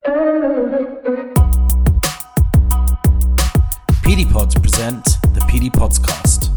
PD Pods present the PD Podscast.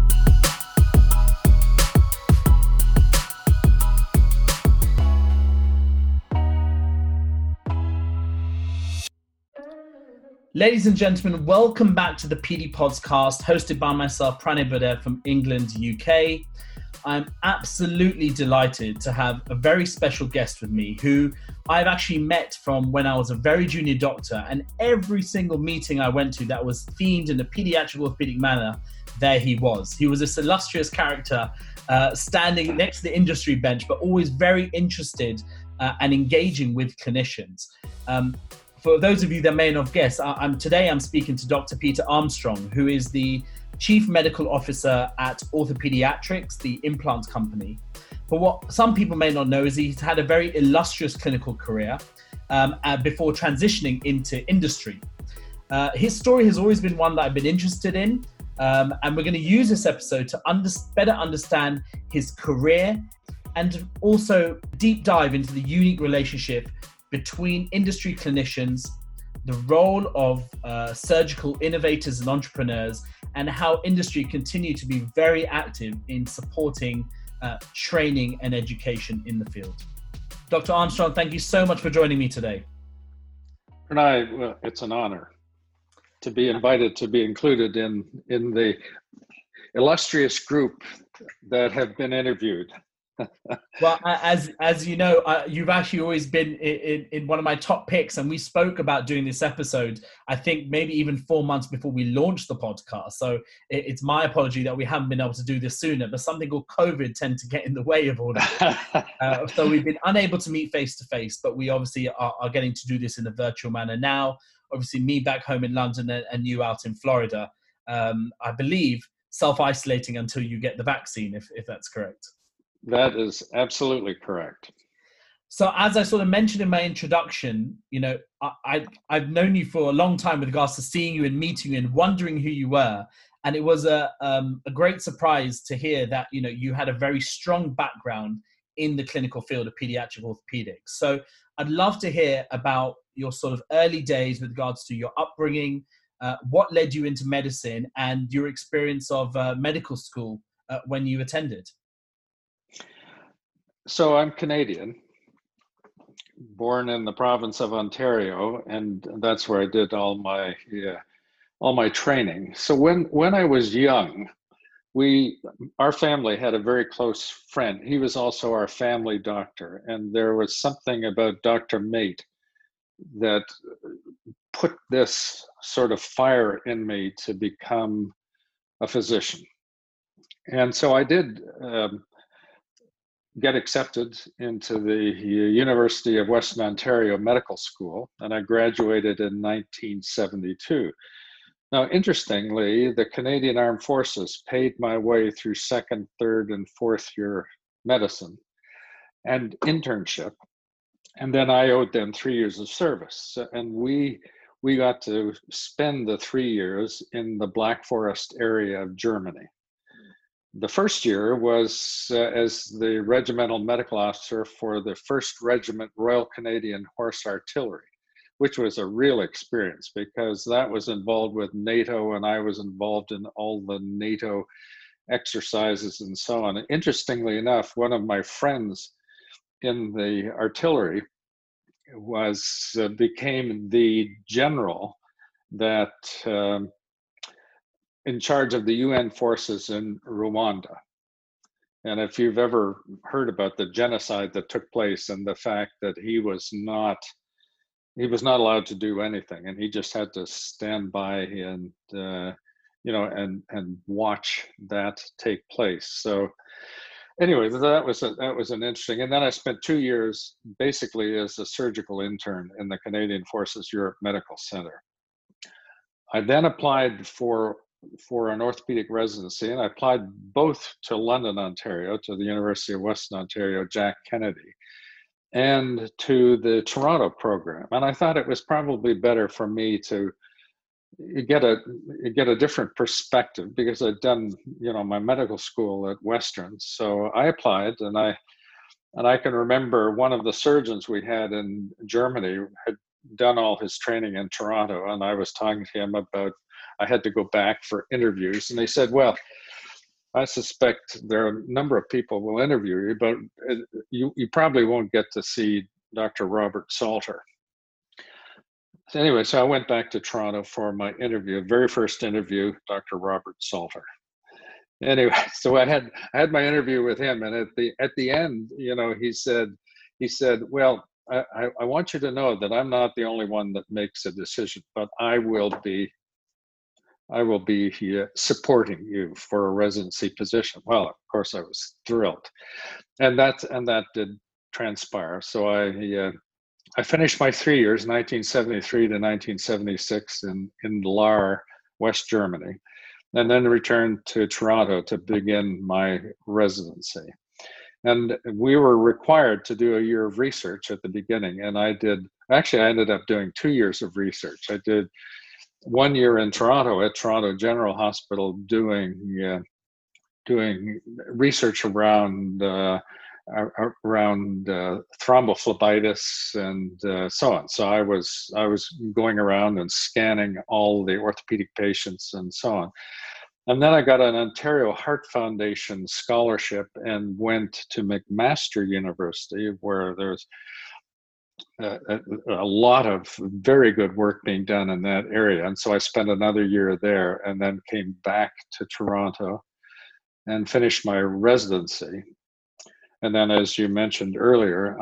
Ladies and gentlemen, welcome back to the PD Podscast, hosted by myself, Pranay Bader from England, UK. I'm absolutely delighted to have a very special guest with me who I've actually met from when I was a very junior doctor, and every single meeting I went to that was themed in a pediatric orthopedic manner, there he was. He was this illustrious character standing next to the industry bench, but always very interested and engaging with clinicians. For those of you that may not have guessed, today I'm speaking to Dr. Peter Armstrong, who is the Chief Medical Officer at OrthoPediatrics, the implant company. But what some people may not know is he's had a very illustrious clinical career before transitioning into industry. His story has always been one that I've been interested in, and we're going to use this episode to better understand his career and also deep dive into the unique relationship between industry clinicians, the role of surgical innovators and entrepreneurs, and how industry continue to be very active in supporting training and education in the field. Dr. Armstrong, thank you so much for joining me today. Pranay, well, it's an honor to be invited to be included in the illustrious group that have been interviewed. Well, as you know, you've actually always been in one of my top picks, and we spoke about doing this episode, I think maybe even 4 months before we launched the podcast. So it's my apology that we haven't been able to do this sooner, but something called COVID tend to get in the way of all that. So we've been unable to meet face to face, but we obviously are getting to do this in a virtual manner now. Obviously me back home in London and you out in Florida, I believe self-isolating until you get the vaccine, if that's correct. That is absolutely correct. So as I sort of mentioned in my introduction, you know, I've known you for a long time with regards to seeing you and meeting you and wondering who you were. And it was a great surprise to hear that, you know, you had a very strong background in the clinical field of pediatric orthopedics. So I'd love to hear about your sort of early days with regards to your upbringing, what led you into medicine, and your experience of medical school when you attended. So I'm Canadian, born in the province of Ontario, and that's where I did all my training. So when I was young, our family had a very close friend. He was also our family doctor, and there was something about Dr. Mate that put this sort of fire in me to become a physician. And so I did get accepted into the University of Western Ontario Medical School, and I graduated in 1972. Now, interestingly, the Canadian Armed Forces paid my way through second, third, and fourth year medicine and internship, and then I owed them 3 years of service. And we got to spend the 3 years in the Black Forest area of Germany. The first year was as the regimental medical officer for the 1st Regiment Royal Canadian Horse Artillery, which was a real experience because that was involved with NATO, and I was involved in all the NATO exercises and so on. And interestingly enough, one of my friends in the artillery became the general that in charge of the UN forces in Rwanda. And if you've ever heard about the genocide that took place and the fact that he was not allowed to do anything, and he just had to stand by and and watch that take place. So anyway, that was an interesting. And then I spent 2 years basically as a surgical intern in the Canadian Forces Europe Medical Center. I then applied for an orthopedic residency, and I applied both to London, Ontario, to the University of Western Ontario, Jack Kennedy, and to the Toronto program. And I thought it was probably better for me to get a different perspective because I'd done, my medical school at Western. So I applied, and I can remember one of the surgeons we had in Germany had done all his training in Toronto, and I was talking to him about I had to go back for interviews, and they said, well, I suspect there are a number of people will interview you, but you probably won't get to see Dr. Robert Salter. So anyway, so I went back to Toronto for my interview, very first interview, Dr. Robert Salter. Anyway, so I had my interview with him, and at the end, he said, well, I want you to know that I'm not the only one that makes a decision, but I will be supporting you for a residency position. Well, of course, I was thrilled, and that did transpire. So I finished my 3 years, 1973 to 1976, in Lahr, West Germany, and then returned to Toronto to begin my residency. And we were required to do a year of research at the beginning, and I ended up doing 2 years of research. I did 1 year in Toronto at Toronto General Hospital doing research around thrombophlebitis and so on. So I was going around and scanning all the orthopedic patients and so on. And then I got an Ontario Heart Foundation scholarship and went to McMaster University, where there's a lot of very good work being done in that area. And so I spent another year there, and then came back to Toronto and finished my residency. And then, as you mentioned earlier,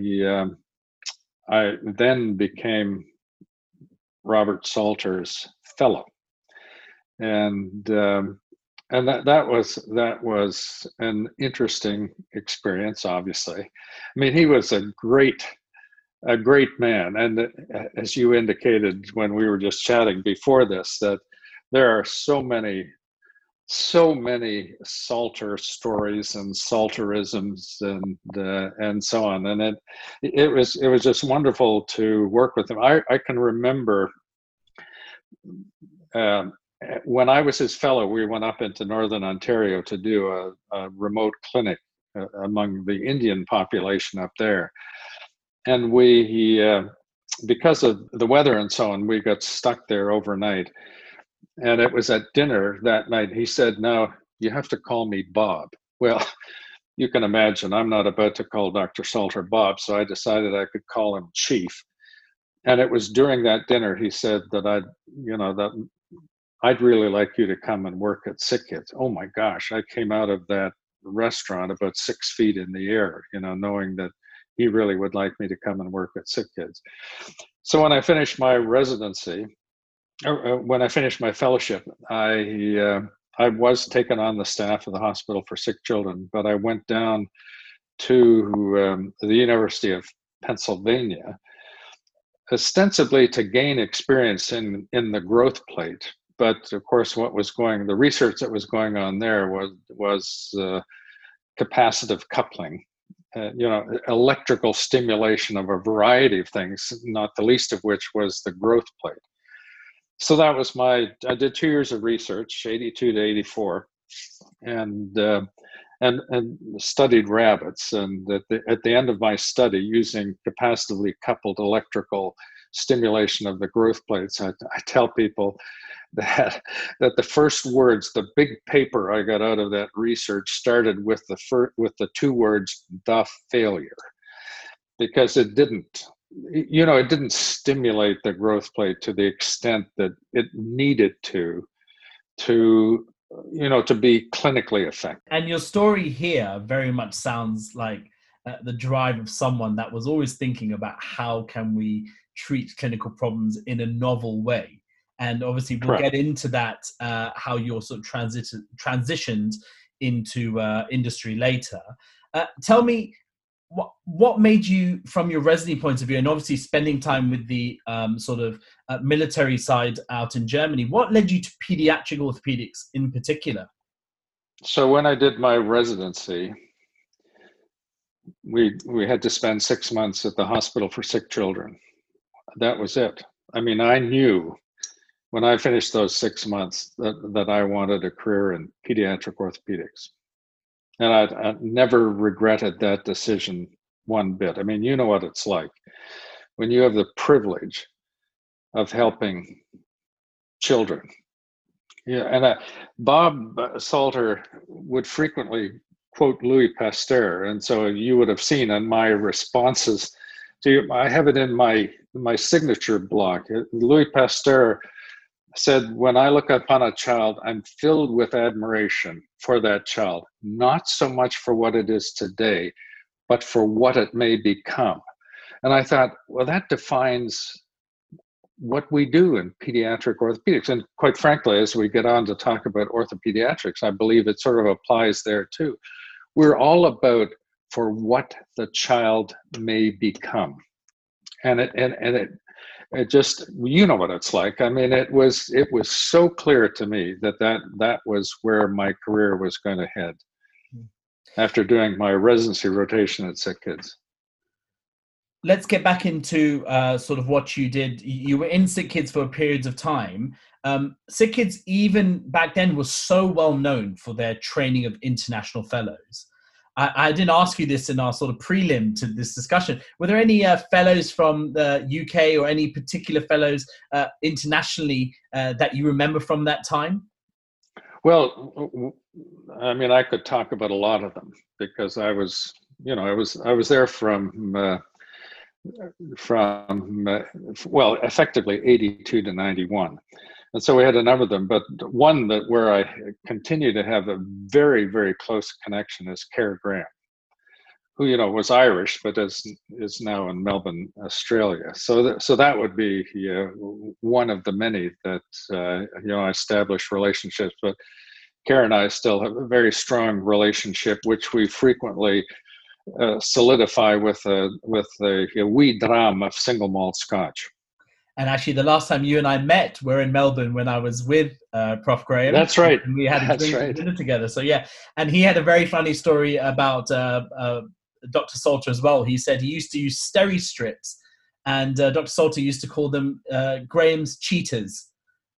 I then became Robert Salter's fellow, and that was an interesting experience. Obviously, I mean, he was a great man, and as you indicated when we were just chatting before this, that there are so many Salter stories and Salterisms and so on, and it was just wonderful to work with him. I can remember when I was his fellow, we went up into Northern Ontario to do a remote clinic among the Indian population up there, and because of the weather and so on, we got stuck there overnight. And it was at dinner that night, he said, "Now you have to call me Bob." Well, you can imagine I'm not about to call Dr. Salter Bob, so I decided I could call him Chief. And it was during that dinner he said that I'd really like you to come and work at SickKids. Oh my gosh, I came out of that restaurant about 6 feet in the air, knowing that he really would like me to come and work at SickKids. So when I finished my residency, when I finished my fellowship, I was taken on the staff of the Hospital for Sick Children, but I went down to the University of Pennsylvania, ostensibly to gain experience in the growth plate. But of course, the research that was going on there was capacitive coupling, electrical stimulation of a variety of things, not the least of which was the growth plate. So that was I did 2 years of research, 82 to 84, and studied rabbits. And at the end of my study, using capacitively coupled electrical stimulation of the growth plates, I tell people that the first words, the big paper I got out of that research, started with the 2 words, "the failure," because it didn't stimulate the growth plate to the extent that it needed to be clinically effective. And your story here very much sounds like the drive of someone that was always thinking about how can we treat clinical problems in a novel way. And obviously we'll Correct. get into that, how you're sort of transitioned into industry later. Tell me, what made you, from your residency point of view, and obviously spending time with the military side out in Germany, what led you to pediatric orthopedics in particular? So when I did my residency, we had to spend 6 months at the Hospital for Sick Children. That was it. I mean, I knew when I finished those 6 months that I wanted a career in pediatric orthopedics. And I never regretted that decision one bit. I mean, you know what it's like. when you have the privilege of helping children. Yeah, and Bob Salter would frequently quote Louis Pasteur, and so you would have seen in my responses to you, I have it in my signature block. Louis Pasteur said, "When I look upon a child, I'm filled with admiration for that child, not so much for what it is today, but for what it may become." And I thought, well, that defines what we do in pediatric orthopedics. And quite frankly, as we get on to talk about orthopediatrics, I believe it sort of applies there too. We're all about for what the child may become. And it just, you know what it's like. I mean, it was so clear to me that was where my career was going to head after doing my residency rotation at Sick Kids. Let's get back into sort of what you did. You were in Sick Kids for periods of time. Sick Kids, even back then, was so well known for their training of international fellows. I didn't ask you this in our sort of prelim to this discussion. Were there any fellows from the UK or any particular fellows internationally that you remember from that time? Well, I mean, I could talk about a lot of them because I was there from effectively 82 to 91. And so we had a number of them, but one where I continue to have a very, very close connection is Kerr Graham, who, was Irish, but is now in Melbourne, Australia. So that would be one of the many that, I established relationships, but Kerr and I still have a very strong relationship, which we frequently solidify with a wee dram of single malt Scotch. And actually, the last time you and I met were in Melbourne when I was with Prof. Graham. That's right. And we had a drink and dinner together. So yeah, and he had a very funny story about Dr. Salter as well. He said he used to use Steri strips, and Dr. Salter used to call them Graham's cheaters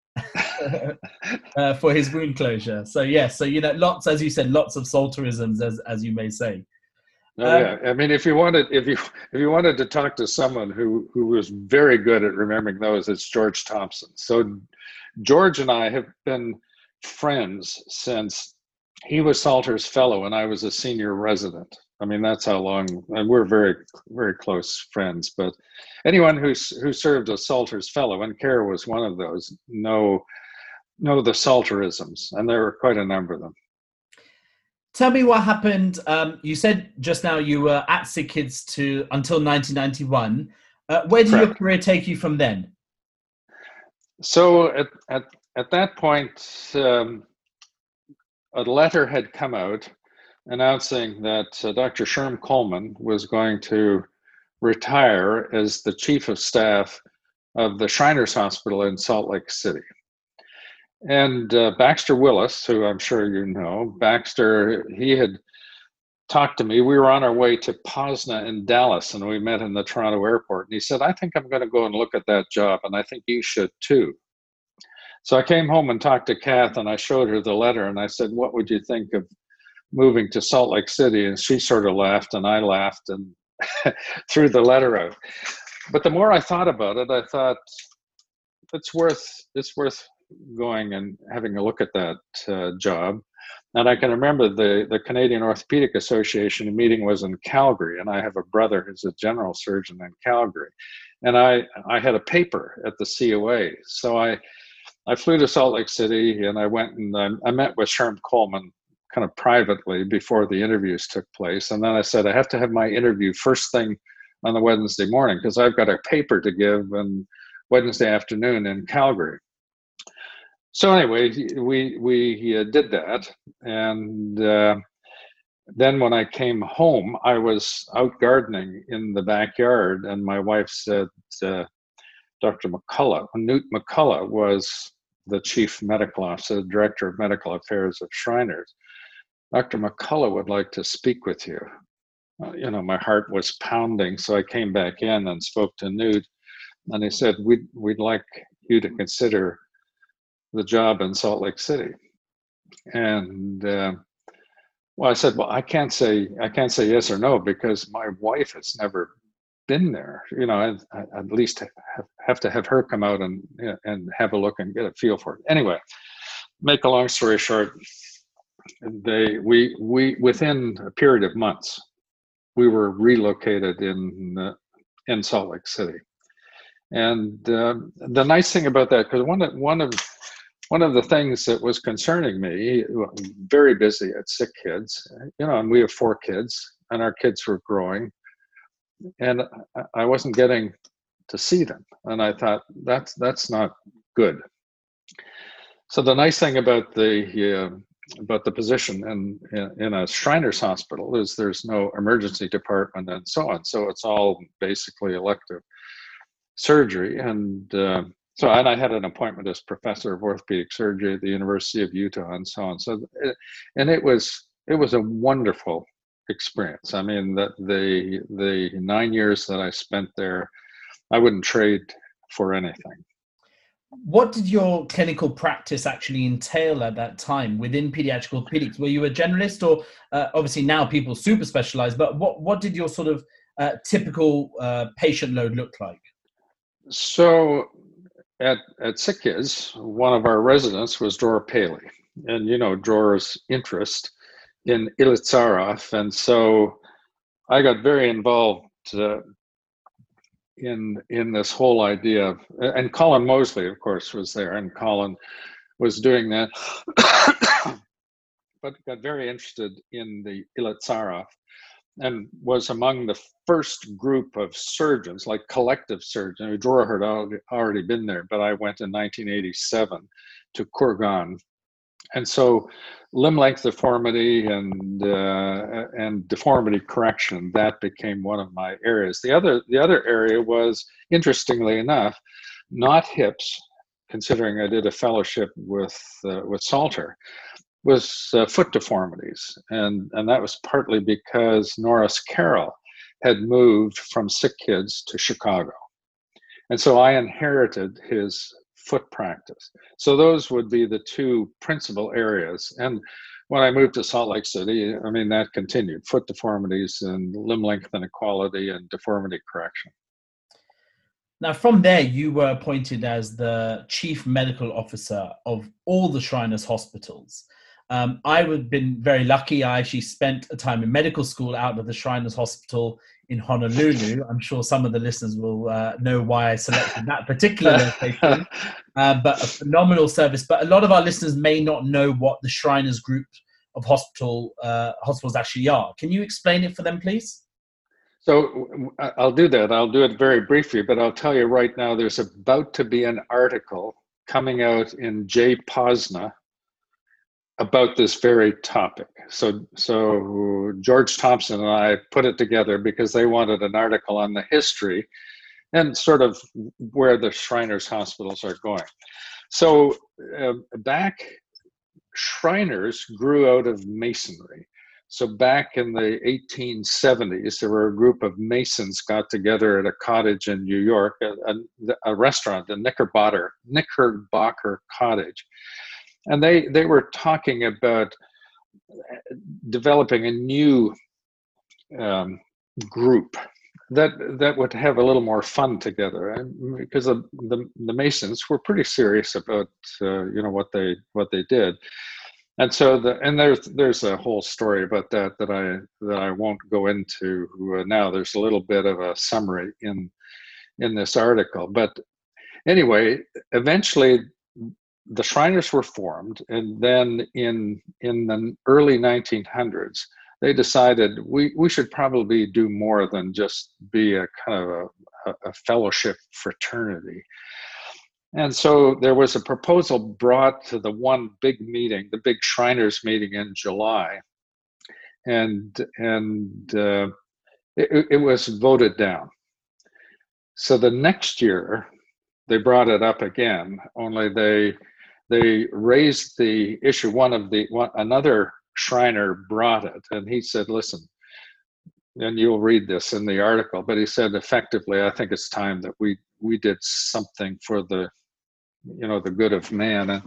for his wound closure. So yeah, so lots, as you said, lots of Salterisms, as you may say. Yeah, I mean, if you wanted to talk to someone who was very good at remembering those, it's George Thompson. So George and I have been friends since he was Salter's fellow and I was a senior resident. I mean, that's how long, and we're very, very close friends. But anyone who served as Salter's fellow, and Kerr was one of those, know the Salterisms, and there were quite a number of them. Tell me what happened. You said just now you were at Sick Kids until 1991. Where did your career take you from then? So at that point, a letter had come out announcing that Dr. Sherm Coleman was going to retire as the chief of staff of the Shriners Hospital in Salt Lake City. And Baxter Willis, who I'm sure you know, Baxter, he had talked to me. We were on our way to Posna in Dallas, and we met in the Toronto airport. And he said, "I think I'm going to go and look at that job, and I think you should too." So I came home and talked to Kath, and I showed her the letter, and I said, "What would you think of moving to Salt Lake City?" And she sort of laughed, and I laughed, and threw the letter out. But the more I thought about it, I thought it's worth going and having a look at that job. And I can remember the Canadian Orthopedic Association meeting was in Calgary, and I have a brother who's a general surgeon in Calgary. And I had a paper at the COA. So I flew to Salt Lake City, and I went and I met with Sherm Coleman kind of privately before the interviews took place. And then I said, I have to have my interview first thing on the Wednesday morning because I've got a paper to give on Wednesday afternoon in Calgary. So anyway, we did that, and then when I came home, I was out gardening in the backyard, and my wife said, Dr. McCullough, Newt McCullough was the chief medical officer, director of medical affairs of Shriners. Dr. McCullough would like to speak with you. My heart was pounding, so I came back in and spoke to Newt, and he said, we'd like you to consider the job in Salt Lake City. And I said, well, I can't say yes or no because my wife has never been there, at least have to have her come out and have a look and get a feel for it. Anyway, make a long story short, we within a period of months, we were relocated in Salt Lake City. And the nice thing about that, because one of the things that was concerning me, very busy at Sick Kids, and we have 4 kids, and our kids were growing, and I wasn't getting to see them, and I thought that's not good. So the nice thing about the position in a Shriners Hospital is there's no emergency department and so on, so it's all basically elective surgery, and I had an appointment as professor of orthopedic surgery at the University of Utah and so on. It was a wonderful experience. I mean, the 9 years that I spent there, I wouldn't trade for anything. What did your clinical practice actually entail at that time within pediatric orthopedics? Were you a generalist, or obviously now people super specialize, but what did your sort of typical patient load look like? So at Sick Kids, one of our residents was Dror Paley, and Dror's interest in Ilizarov, and so I got very involved in this whole idea and Colin Mosley, of course, was there, and Colin was doing that, but got very interested in the Ilizarov and was among the first group of surgeons, like collective surgeons. Dror had already been there, but I went in 1987 to Kurgan. And so limb length deformity and deformity correction, that became one of my areas. The other area was, interestingly enough, not hips, considering I did a fellowship with Salter, was foot deformities. And that was partly because Norris Carroll had moved from Sick Kids to Chicago. And so I inherited his foot practice. So those would be the 2 principal areas. And when I moved to Salt Lake City, I mean, that continued: foot deformities and limb length inequality and deformity correction. Now, from there, you were appointed as the chief medical officer of all the Shriners hospitals. I would have been very lucky. I actually spent a time in medical school out of the Shriners Hospital in Honolulu. I'm sure some of the listeners will know why I selected that particular location, but a phenomenal service. But a lot of our listeners may not know what the Shriners group of hospitals actually are. Can you explain it for them, please? So I'll do that. I'll do it very briefly, but I'll tell you right now, there's about to be an article coming out in J. Posna about this very topic. So George Thompson and I put it together because they wanted an article on the history and sort of where the Shriners hospitals are going. So back, Shriners grew out of masonry. So back in the 1870s, there were a group of Masons got together at a cottage in New York, a restaurant, the Knickerbocker Cottage. And they were talking about developing a new group that would have a little more fun together, and because the Masons were pretty serious about what they did, and so there's a whole story about that I won't go into now. There's a little bit of a summary in this article, but anyway, eventually the Shriners were formed, and then in the early 1900s, they decided we should probably do more than just be a kind of a fellowship fraternity. And so there was a proposal brought to the one big meeting, the big Shriners meeting in July, and it was voted down. So the next year, they brought it up again, only they raised the issue. Another Shriner brought it, and he said, listen, and you'll read this in the article, but he said, effectively, I think it's time that we did something for the good of man.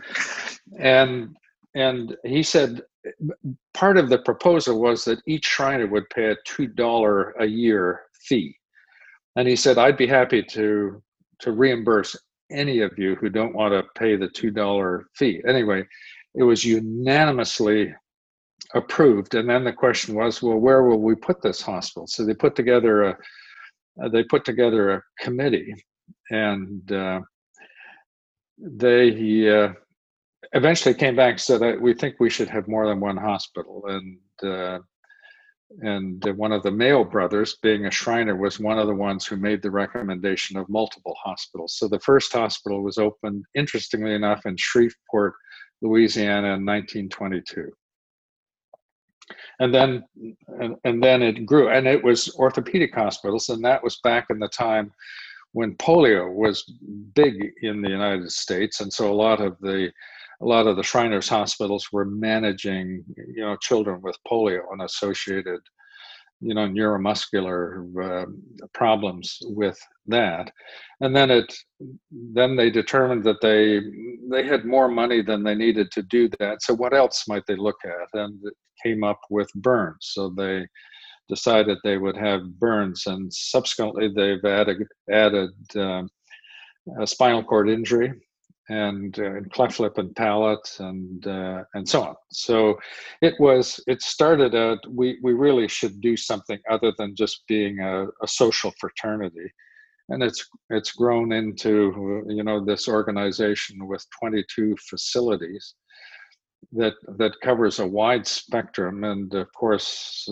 And he said, part of the proposal was that each Shriner would pay a $2 a year fee. And he said, I'd be happy to reimburse any of you who don't want to pay the $2 fee. Anyway, it was unanimously approved. And then the question was, well, where will we put this hospital? So they put together a committee, and they eventually came back and said, we think we should have more than one hospital. And one of the Mayo brothers, being a Shriner, was one of the ones who made the recommendation of multiple hospitals. So the first hospital was opened, interestingly enough, in Shreveport, Louisiana in 1922. And then it grew, and it was orthopedic hospitals, and that was back in the time when polio was big in the United States, and so a lot of the Shriners hospitals were managing, children with polio and associated, neuromuscular problems with that. And then they determined that they had more money than they needed to do that. So what else might they look at? And it came up with burns. So they decided they would have burns, and subsequently they've added spinal cord injury and cleft lip and palate and so on. So it started out, we really should do something other than just being a social fraternity. And it's grown into, this organization with 22 facilities that covers a wide spectrum. And of course,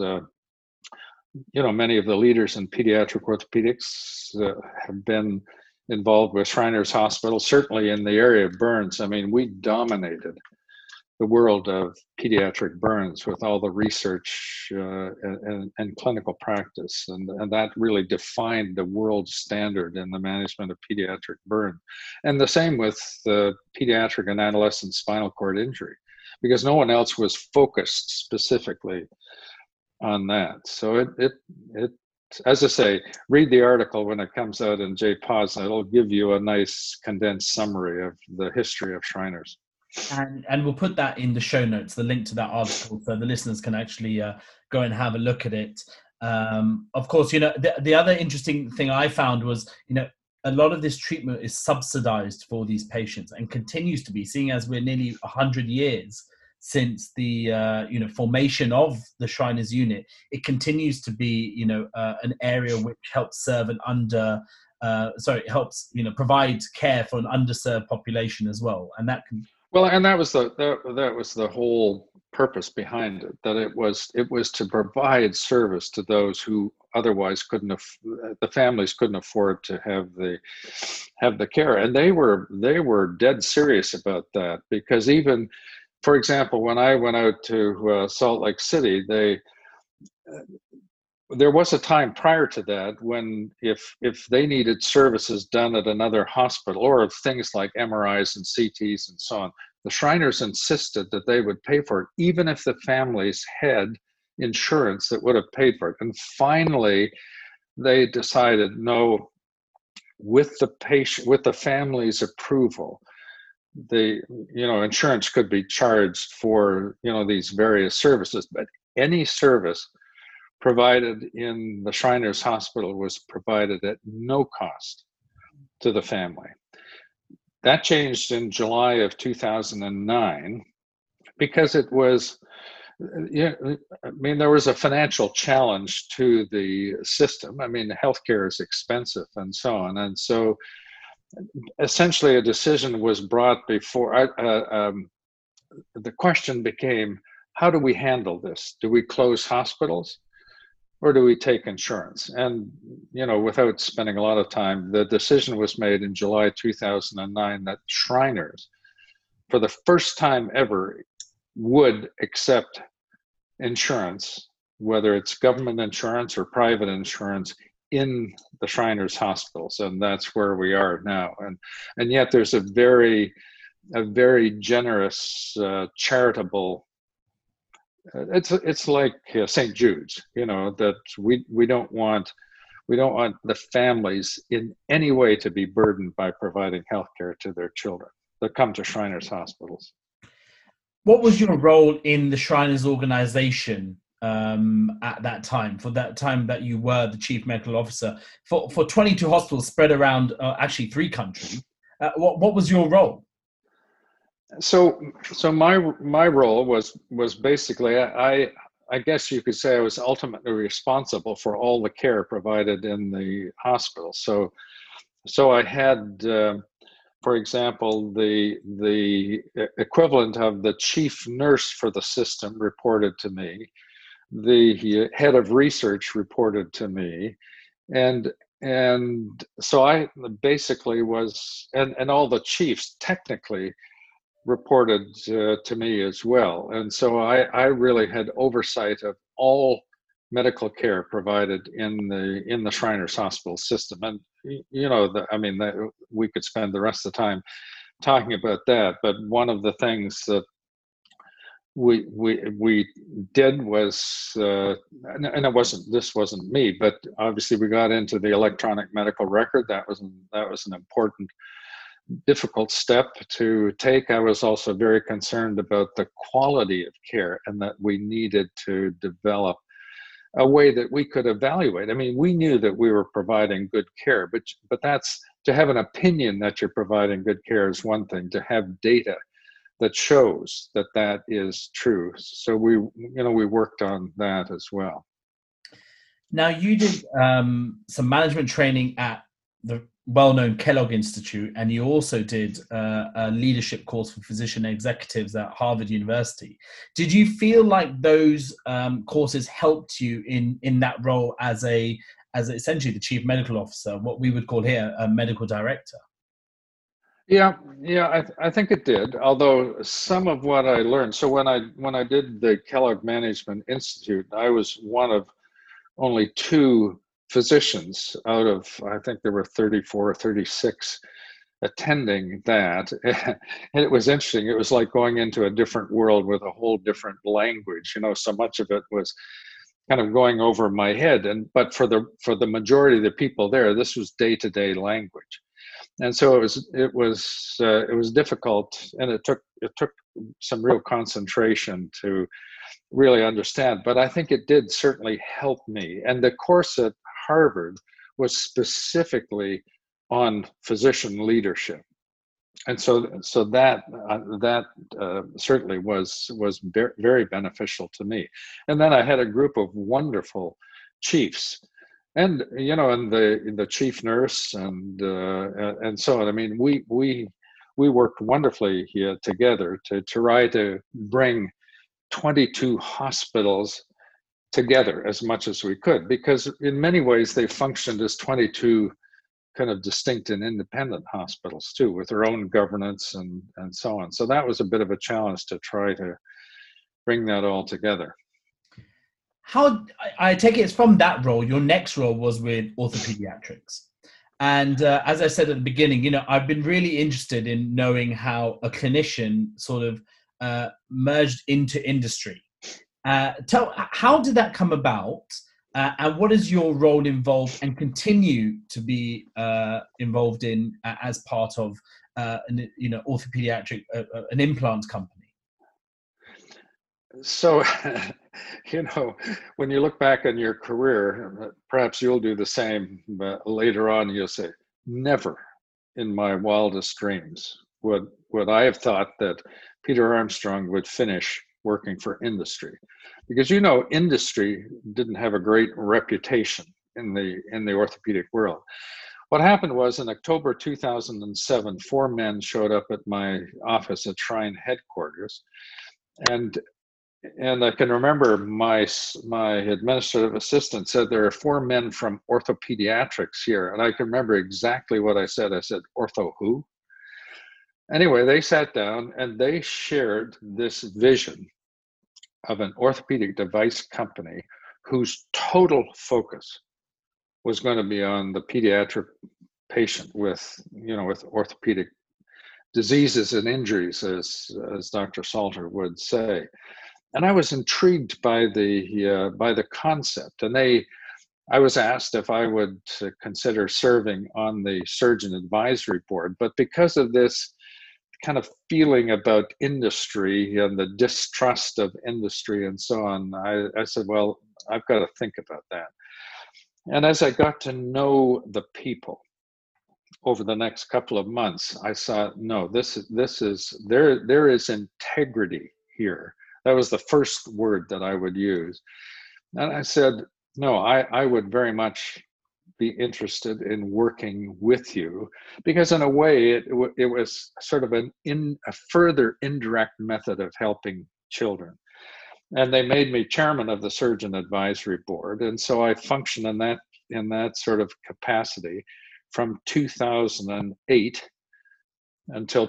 many of the leaders in pediatric orthopedics have been involved with Shriners Hospital, certainly in the area of burns. I mean, we dominated the world of pediatric burns with all the research and clinical practice. And that really defined the world standard in the management of pediatric burn. And the same with the pediatric and adolescent spinal cord injury, because no one else was focused specifically on that. So it as I say, read the article when it comes out in JPOS, and it'll give you a nice condensed summary of the history of Shriners. And we'll put that in the show notes, the link to that article, so the listeners can actually go and have a look at it. Of course, the other interesting thing I found was, a lot of this treatment is subsidized for these patients and continues to be, seeing as we're nearly 100 years since the formation of the Shriners unit. It continues to be an area which helps serve provide care for an underserved population as well, and that can. Well, and that was the whole purpose behind it, that it was to provide service to those who otherwise the families couldn't afford to have the care, and they were dead serious about that, because even, for example, when I went out to Salt Lake City, there was a time prior to that when if they needed services done at another hospital, or things like MRIs and CTs and so on, the Shriners insisted that they would pay for it, even if the families had insurance that would have paid for it. And finally, they decided, no, with the family's approval, the insurance could be charged for these various services, but any service provided in the Shriners Hospital was provided at no cost to the family. That changed in July of 2009 because it was, there was a financial challenge to the system. I mean, healthcare is expensive and so on. And so essentially a decision was brought before, the question became, how do we handle this? Do we close hospitals, or do we take insurance? And, without spending a lot of time, the decision was made in July 2009 that Shriners, for the first time ever, would accept insurance, whether it's government insurance or private insurance, in the Shriners hospitals. And that's where we are now. And yet there's a very generous, charitable, it's like St. Jude's, that we don't want the families in any way to be burdened by providing healthcare to their children that come to Shriners hospitals. What was your role in the Shriners organization at that time, for that time that you were the chief medical officer for 22 hospitals spread around actually 3 countries. What was your role? So my role was basically, I guess you could say I was ultimately responsible for all the care provided in the hospital. So I had, for example, the equivalent of the chief nurse for the system reported to me. The head of research reported to me, and so I basically was, and all the chiefs technically reported to me as well. And so I really had oversight of all medical care provided in the Shriners Hospital system. And we could spend the rest of the time talking about that. But one of the things that we did was, and this wasn't me, but obviously we got into the electronic medical record. That was an important, difficult step to take. I was also very concerned about the quality of care, and that we needed to develop a way that we could evaluate. I mean, we knew that we were providing good care, but that's, to have an opinion that you're providing good care is one thing. To have data that shows that that is true. So we worked on that as well. Now, you did some management training at the well-known Kellogg Institute, and you also did a leadership course for physician executives at Harvard University. Did you feel like those courses helped you in that role as essentially the chief medical officer, what we would call here a medical director? Yeah, I think it did. Although some of what I learned, so when I did the Kellogg Management Institute, I was one of only 2 physicians out of, I think there were 34 or 36 attending that. And it was interesting. It was like going into a different world with a whole different language. So much of it was kind of going over my head. But for the majority of the people there, this was day-to-day language. And so it was difficult, and it took some real concentration to really understand. But I think it did certainly help me. And the course at Harvard was specifically on physician leadership, and so that certainly was very beneficial to me. And then I had a group of wonderful chiefs, and the chief nurse and so on. I mean, we worked wonderfully here together to try to bring 22 hospitals together as much as we could, because in many ways they functioned as 22 kind of distinct and independent hospitals too, with their own governance and so on. So that was a bit of a challenge to try to bring that all together. How, I take it, it's from that role, your next role was with OrthoPediatrics. And as I said at the beginning, I've been really interested in knowing how a clinician sort of merged into industry. How did that come about? And what is your role involved and continue to be involved in as part of OrthoPediatric, an implant company? So, when you look back on your career, perhaps you'll do the same, but later on you'll say, never in my wildest dreams would I have thought that Peter Armstrong would finish working for industry. Because industry didn't have a great reputation in the orthopedic world. What happened was, in October 2007, 4 men showed up at my office at Shrine headquarters, and I can remember my administrative assistant said, there are 4 men from OrthoPediatrics here, and I can remember exactly what I said. I said, "Ortho who?" Anyway, they sat down and they shared this vision of an orthopedic device company whose total focus was going to be on the pediatric patient with orthopedic diseases and injuries, as Dr. Salter would say. And I was intrigued by the concept. And I was asked if I would consider serving on the surgeon advisory board, but because of this kind of feeling about industry and the distrust of industry and so on, I said, well, I've got to think about that. And as I got to know the people over the next couple of months, I saw, no, there is integrity here. That was the first word that I would use. And I said, no, I would very much be interested in working with you, because in a way it was sort of a further indirect method of helping children. And they made me chairman of the Surgeon Advisory Board, and so I functioned in that sort of capacity from 2008 until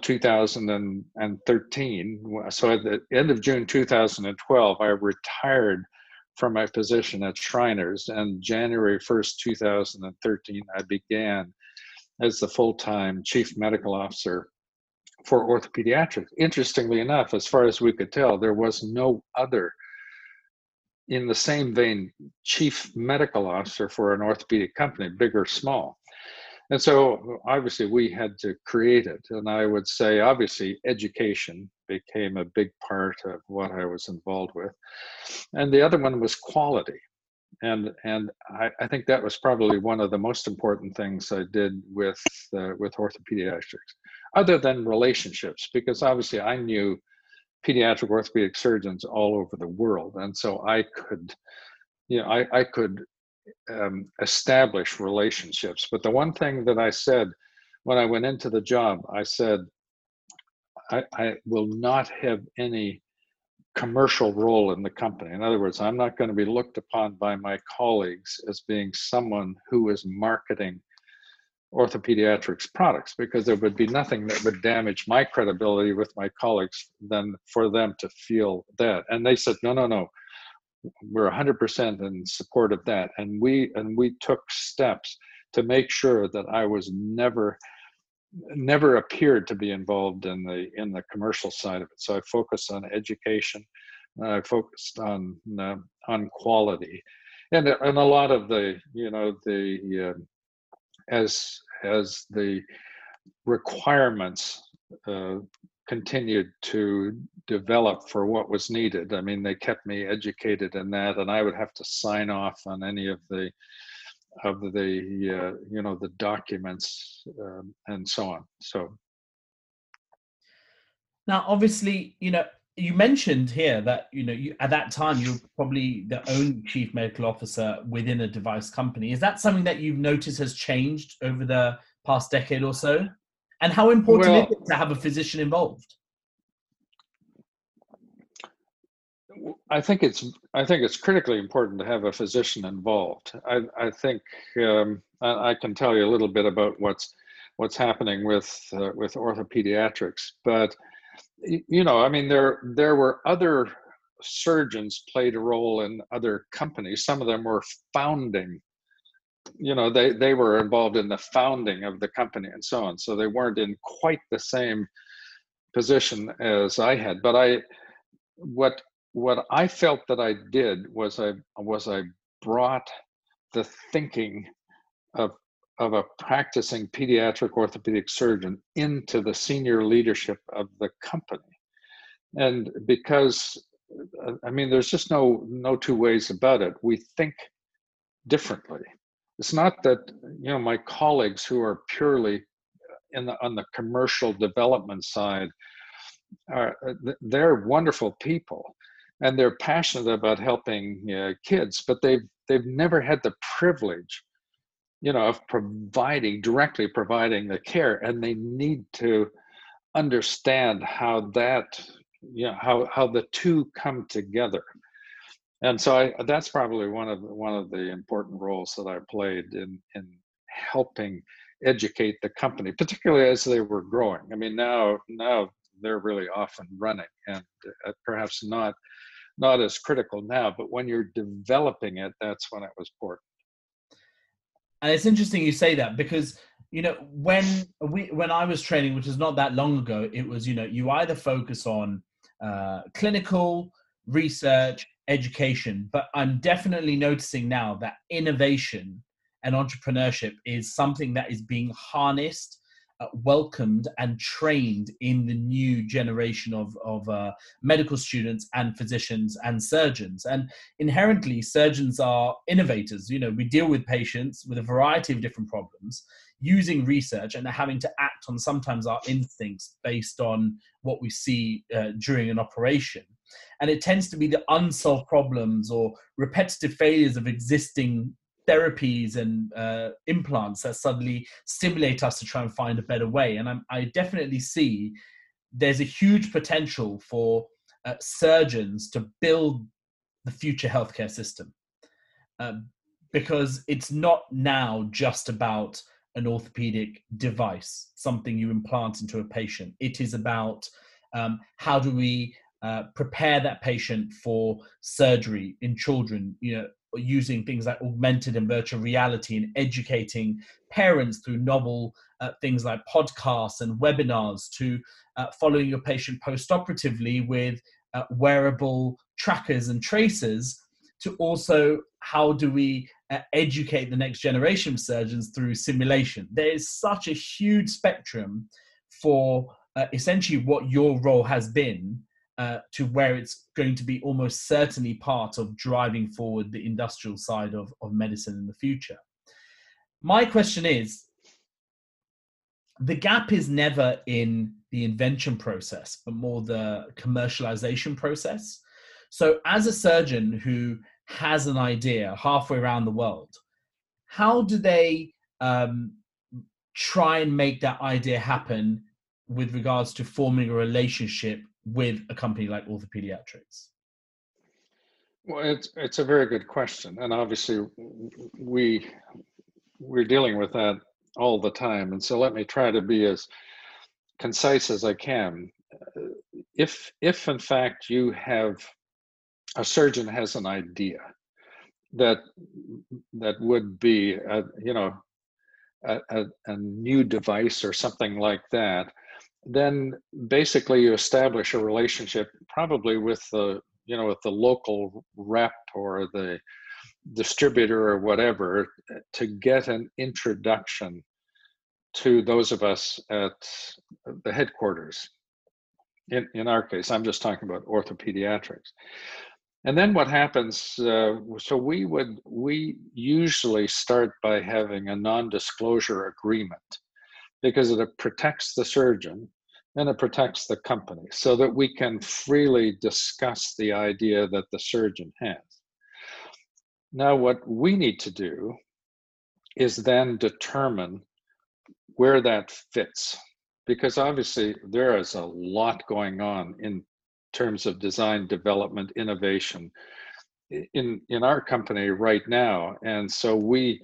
2013. So at the end of June 2012, I retired from my position at Shriners, and January 1st, 2013, I began as the full-time chief medical officer for orthopediatrics. Interestingly enough, as far as we could tell, there was no other in the same vein chief medical officer for an orthopedic company, big or small. And so obviously we had to create it. And I would say, obviously, education became a big part of what I was involved with. And the other one was quality. And I think that was probably one of the most important things I did with orthopediatrics, other than relationships, because obviously I knew pediatric orthopedic surgeons all over the world. And so I could, I could establish relationships. But the one thing that I said when I went into the job, I said, I will not have any commercial role in the company. In other words, I'm not going to be looked upon by my colleagues as being someone who is marketing orthopediatrics products, because there would be nothing that would damage my credibility with my colleagues than for them to feel that. And they said, no, we're 100% in support of that. And we took steps to make sure that I was never appeared to be involved in the commercial side of it. So I focused on education, I focused on quality, and a lot of as the requirements continued to develop for what was needed. I mean, they kept me educated in that, and I would have to sign off on any of the documents and so on. So now, obviously, you mentioned here that you at that time you were probably the only chief medical officer within a device company. Is that something that you've noticed has changed over the past decade or so? And how important is it to have a physician involved? I think it's critically important to have a physician involved. I think I can tell you a little bit about what's happening with orthopediatrics, but I mean, there were other surgeons played a role in other companies. Some of them were founding. They were involved in the founding of the company and so on. So they weren't in quite the same position as I had. But what I felt that I did was I brought the thinking of a practicing pediatric orthopedic surgeon into the senior leadership of the company. And because, I mean, there's just no two ways about it. We think differently. It's not that, my colleagues who are purely on the commercial development side they're wonderful people, and they're passionate about helping kids, but they've never had the privilege, of directly providing the care, and they need to understand how that, how the two come together. And so that's probably one of the important roles that I played in helping educate the company, particularly as they were growing. I mean, now they're really off and running, and perhaps not as critical now, but when you're developing it, that's when it was important. And it's interesting you say that, because when I was training, which is not that long ago, it was you either focus on clinical research, education, but I'm definitely noticing now that innovation and entrepreneurship is something that is being harnessed welcomed and trained in the new generation of medical students and physicians and surgeons. And inherently, surgeons are innovators. You know, we deal with patients with a variety of different problems using research and having to act on sometimes our instincts based on what we see during an operation. And it tends to be the unsolved problems or repetitive failures of existing therapies and implants that suddenly stimulate us to try and find a better way. And I definitely see there's a huge potential for surgeons to build the future healthcare system, because it's not now just about an orthopedic device, something you implant into a patient. It is about how do we prepare that patient for surgery in children, you know, using things like augmented and virtual reality, and educating parents through novel things like podcasts and webinars, to following your patient post-operatively with wearable trackers and tracers, to also how do we educate the next generation of surgeons through simulation. There is such a huge spectrum for essentially what your role has been, to where it's going to be almost certainly part of driving forward the industrial side of medicine in the future. My question is, the gap is never in the invention process, but more the commercialization process. So as a surgeon who has an idea halfway around the world, how do they try and make that idea happen with regards to forming a relationship with a company like OrthoPediatrics? Well, it's a very good question, and obviously we're dealing with that all the time. And so let me try to be as concise as I can. If in fact you have a surgeon has an idea that would be a new device or something like that, then basically you establish a relationship probably with the local rep or the distributor or whatever, to get an introduction to those of us at the headquarters. In our case, I'm just talking about OrthoPediatrics. And then what happens, so we usually start by having a non-disclosure agreement, because it protects the surgeon and it protects the company, so that we can freely discuss the idea that the surgeon has. Now, what we need to do is then determine where that fits, because obviously there is a lot going on in terms of design, development, innovation in our company right now. And so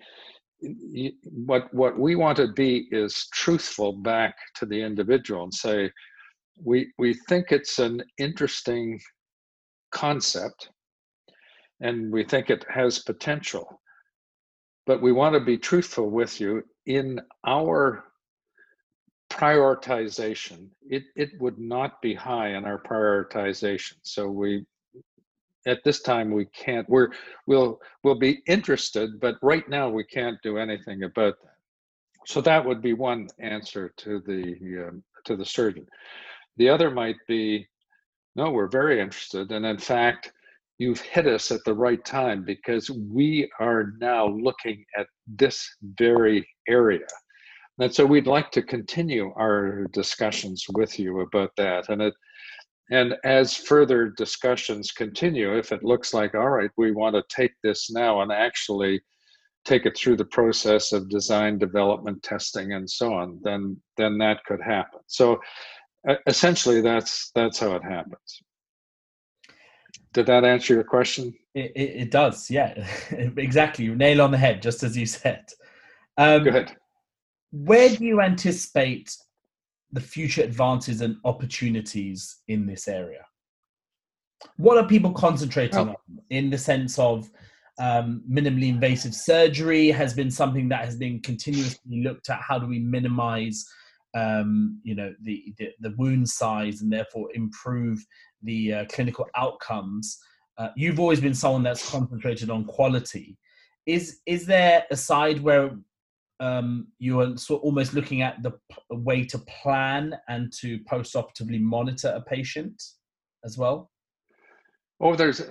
what we want to be is truthful back to the individual and say, we think it's an interesting concept and we think it has potential, but we want to be truthful with you in our prioritization. It would not be high in our prioritization. So at this time we can't. We'll be interested, but right now we can't do anything about that. So that would be one answer to the surgeon. The other might be, no, we're very interested, and in fact, you've hit us at the right time, because we are now looking at this very area. And so we'd like to continue our discussions with you about that. And as further discussions continue, if it looks like, all right, we want to take this now and actually take it through the process of design, development, testing, and so on, then that could happen. So essentially, that's how it happens. Did that answer your question? It does, yeah. Exactly. You nail on the head, just as you said. Good. Where do you anticipate the future advances and opportunities in this area? What are people concentrating on, in the sense of minimally invasive surgery has been something that has been continuously looked at. How do we minimize the wound size and therefore improve the clinical outcomes? You've always been someone that's concentrated on quality. Is there a side where you are almost looking at the way to plan and to post-operatively monitor a patient as well? Oh, there's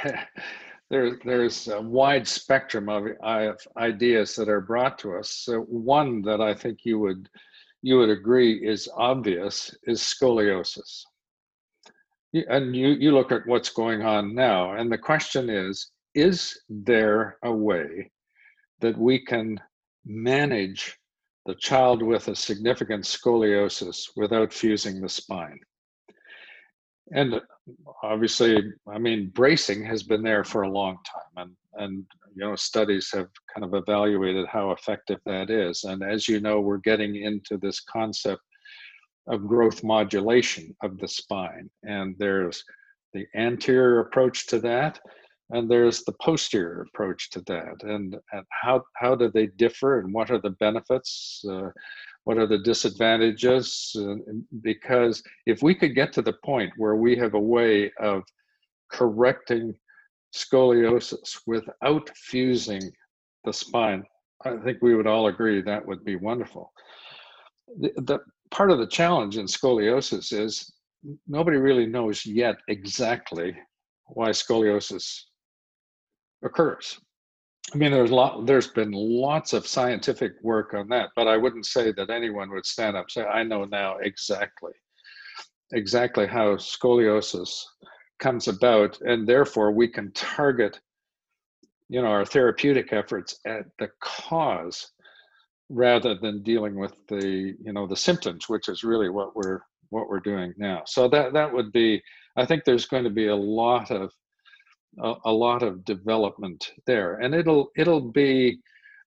a wide spectrum of ideas that are brought to us. So one that I think you would agree is obvious is scoliosis. And you look at what's going on now, and the question is there a way that we can manage the child with a significant scoliosis without fusing the spine? And obviously, I mean, bracing has been there for a long time, and studies have kind of evaluated how effective that is. And as you know, we're getting into this concept of growth modulation of the spine, and there's the anterior approach to that, and there's the posterior approach to that. And how do they differ, and what are the benefits? What are the disadvantages? Because if we could get to the point where we have a way of correcting scoliosis without fusing the spine, I think we would all agree that would be wonderful. The part of the challenge in scoliosis is nobody really knows yet exactly why scoliosis occurs. I mean, there's been lots of scientific work on that, but I wouldn't say that anyone would stand up and say, I know now exactly how scoliosis comes about, and therefore we can target, our therapeutic efforts at the cause rather than dealing with the symptoms, which is really what we're doing now. So that would be, I think there's going to be a lot of development there, and it'll be,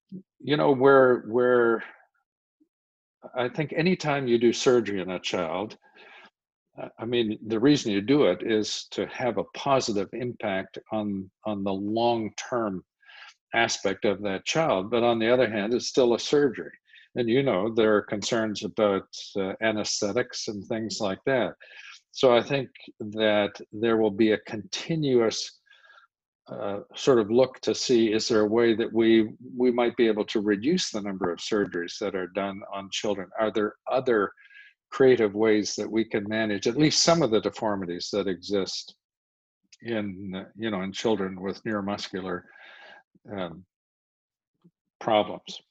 where I think anytime you do surgery in a child, I mean, the reason you do it is to have a positive impact on the long-term aspect of that child. But on the other hand, it's still a surgery. And there are concerns about anesthetics and things like that. So I think that there will be a continuous sort of look to see, is there a way that we might be able to reduce the number of surgeries that are done on children? Are there other creative ways that we can manage at least some of the deformities that exist in children with neuromuscular problems?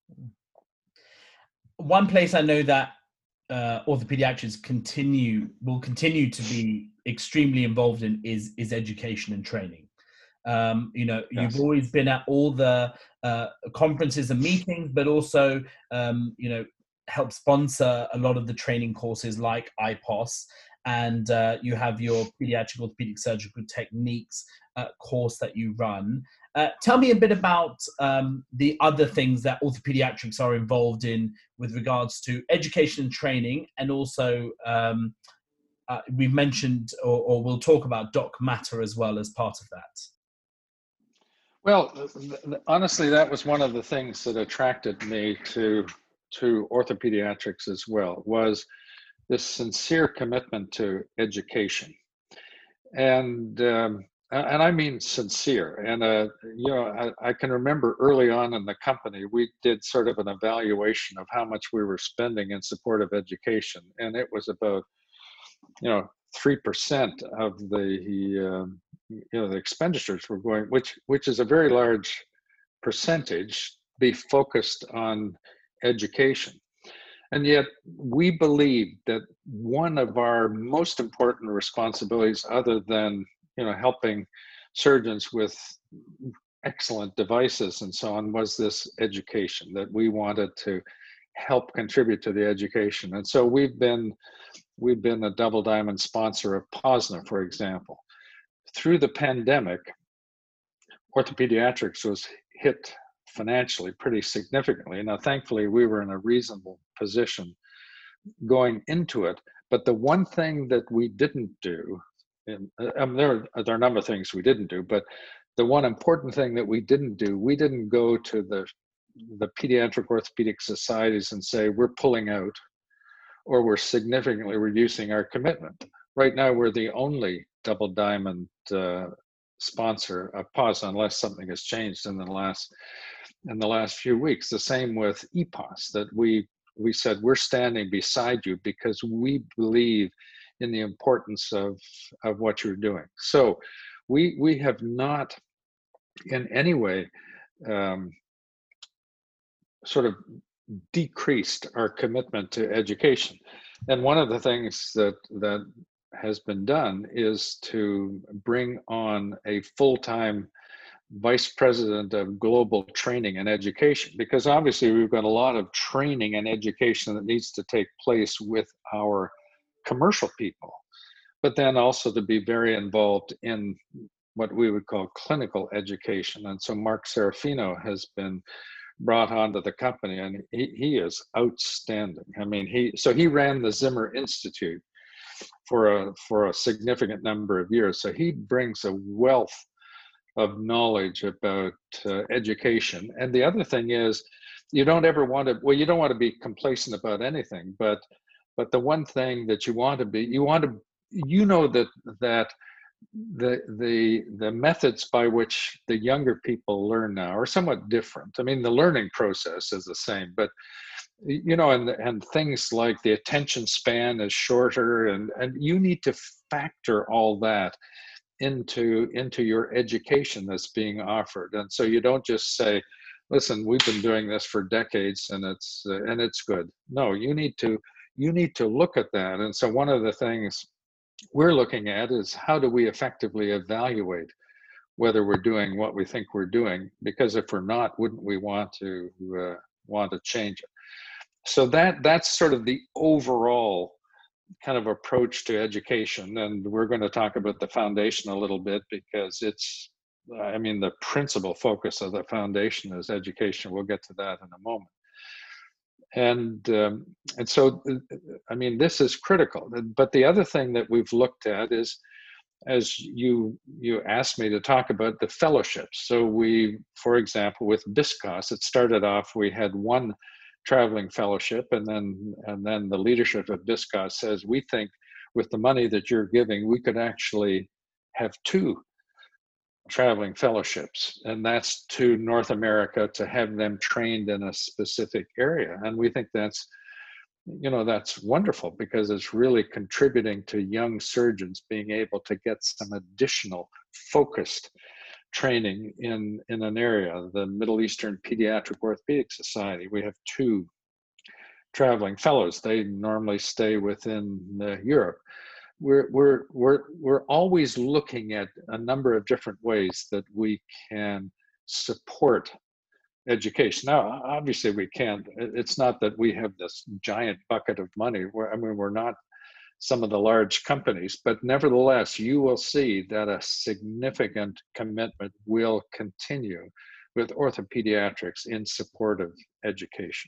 One place I know that orthopediatrics will continue to be extremely involved in is education and training. You've Yes. always been at all the conferences and meetings, but also help sponsor a lot of the training courses like IPOS, and you have your pediatric orthopedic surgical techniques course that you run. Tell me a bit about the other things that orthopediatrics are involved in with regards to education and training, and also we've mentioned or we'll talk about Doc Matter as well as part of that. Well, honestly, that was one of the things that attracted me to orthopediatrics as well, was this sincere commitment to education. And I mean sincere. And, I can remember early on in the company, we did sort of an evaluation of how much we were spending in support of education. And it was about, 3% of the expenditures were going, which is a very large percentage, be focused on education. And yet we believe that one of our most important responsibilities, other than helping surgeons with excellent devices and so on, was this education, that we wanted to help contribute to the education. And so we've been a Double Diamond sponsor of POSNA, for example. Through the pandemic, orthopediatrics was hit financially pretty significantly. Now, thankfully, we were in a reasonable position going into it. But the one thing that we didn't do, and there are a number of things we didn't do, but the one important thing that we didn't do, we didn't go to the pediatric orthopedic societies and say, we're pulling out, or we're significantly reducing our commitment. Right now, we're the only Double Diamond sponsor of POSNA, unless something has changed in the last in the last few weeks. The same with EPOS, that we said we're standing beside you because we believe in the importance of what you're doing. So we have not in any way sort of decreased our commitment to education. And one of the things that has been done is to bring on a full-time vice president of global training and education, because obviously we've got a lot of training and education that needs to take place with our commercial people, but then also to be very involved in what we would call clinical education. And so Mark Serafino has been brought onto the company, and he is outstanding. I mean, he ran the Zimmer Institute for a significant number of years. So he brings a wealth of knowledge about education. And the other thing is, you don't want to be complacent about anything, but the one thing that you want to be, that the methods by which the younger people learn now are somewhat different. I mean, the learning process is the same, but and things like the attention span is shorter, and you need to factor all that into your education that's being offered. And so you don't just say, listen, we've been doing this for decades and it's good. No, you need to look at that. And so one of the things we're looking at is, how do we effectively evaluate whether we're doing what we think we're doing? Because if we're not, wouldn't we want to change it? So that's sort of the overall kind of approach to education. And we're going to talk about the foundation a little bit, because the principal focus of the foundation is education. We'll get to that in a moment. And so, this is critical. But the other thing that we've looked at is, as you asked me to talk about, the fellowships. So we, for example, with BISCOS, it started off, we had one traveling fellowship, and then the leadership of BISCOS says, we think with the money that you're giving, we could actually have 2 traveling fellowships, and that's to North America, to have them trained in a specific area. And we think that's wonderful, because it's really contributing to young surgeons being able to get some additional focused training in an area. The Middle Eastern Pediatric Orthopedic Society, we have 2 traveling fellows. They normally stay within Europe. We're always looking at a number of different ways that we can support education. Now, obviously we can't, it's not that we have this giant bucket of money. We're not some of the large companies, but nevertheless, you will see that a significant commitment will continue with OrthoPediatrics in support of education.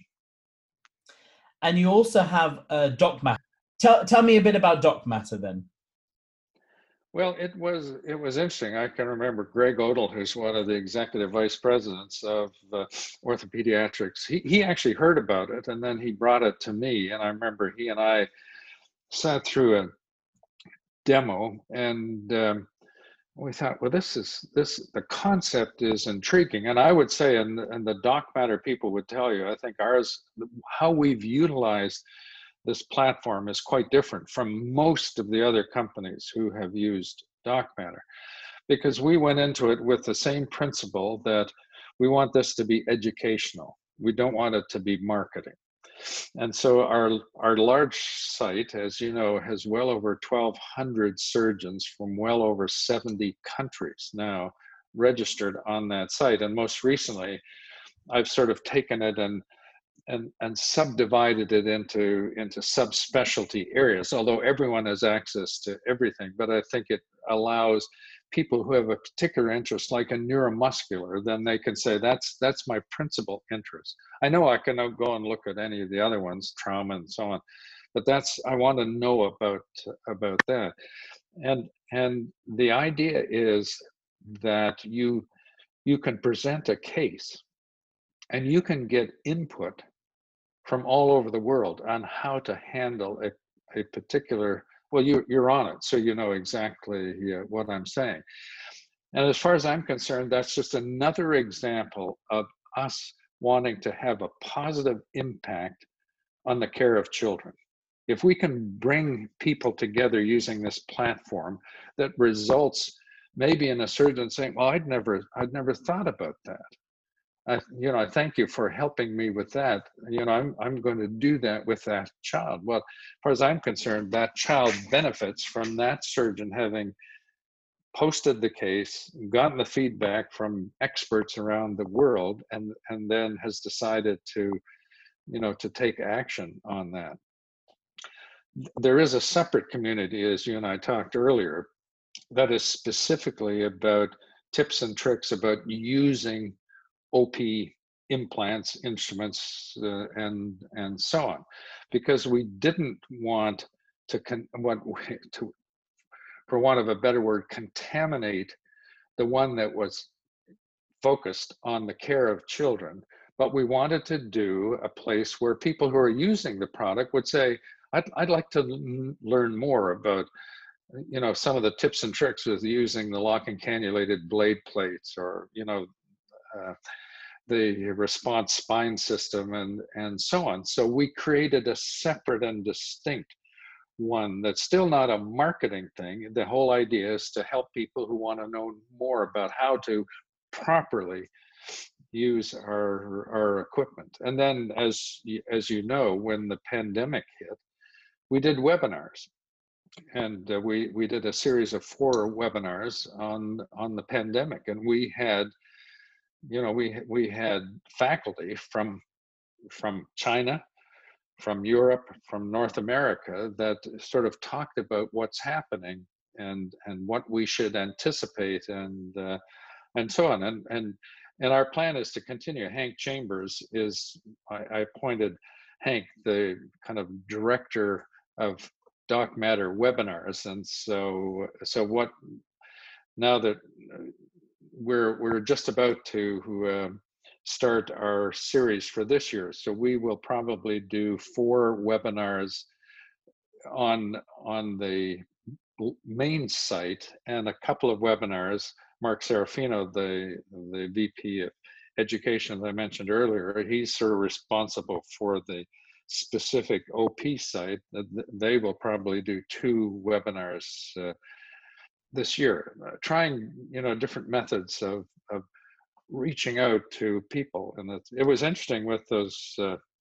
And you also have DocMatter. Tell me a bit about DocMatter then. Well, it was interesting. I can remember Greg Odle, who's one of the executive vice presidents of OrthoPediatrics. He actually heard about it, and then he brought it to me. And I remember he and I sat through a demo, and we thought, well, the concept is intriguing. And I would say, and the DocMatter people would tell you, I think how we've utilized this platform is quite different from most of the other companies who have used DocMatter, because we went into it with the same principle that we want this to be educational. We don't want it to be marketing. And so our large site, as you know, has well over 1,200 surgeons from well over 70 countries now registered on that site. And most recently, I've sort of taken it and subdivided it into subspecialty areas, although everyone has access to everything. But I think it allows people who have a particular interest, like a neuromuscular, then they can say, that's my principal interest. I know I can go and look at any of the other ones, trauma and so on, but I want to know about that. And the idea is that you can present a case and you can get input from all over the world on how to handle a particular, well, you're on it, so you know exactly what I'm saying. And as far as I'm concerned, that's just another example of us wanting to have a positive impact on the care of children. If we can bring people together using this platform that results maybe in a surgeon saying, well, I'd never thought about that. I thank you for helping me with that. I'm going to do that with that child. Well, as far as I'm concerned, that child benefits from that surgeon having posted the case, gotten the feedback from experts around the world, and then has decided to take action on that. There is a separate community, as you and I talked earlier, that is specifically about tips and tricks about using OP implants, instruments, and so on, because we didn't want to, for want of a better word, contaminate the one that was focused on the care of children. But we wanted to do a place where people who are using the product would say, I'd like to learn more about some of the tips and tricks with using the lock and cannulated blade plates, or the response spine system, and so on. So we created a separate and distinct one that's still not a marketing thing. The whole idea is to help people who want to know more about how to properly use our equipment. And then, as you know, when the pandemic hit, we did webinars, and we did a series of 4 webinars on the pandemic, and we had we had faculty from China, from Europe, from North America, that sort of talked about what's happening and what we should anticipate, and so on. And our plan is to continue. Hank Chambers is, I appointed Hank the kind of director of Doc Matter webinars, and so what, now that we're just about to start our series for this year, so we will probably do 4 webinars on the main site, and a couple of webinars. Mark Serafino, the VP of Education that I mentioned earlier, he's sort of responsible for the specific OP site. They will probably do 2 webinars this year, trying different methods of reaching out to people. And it was interesting with those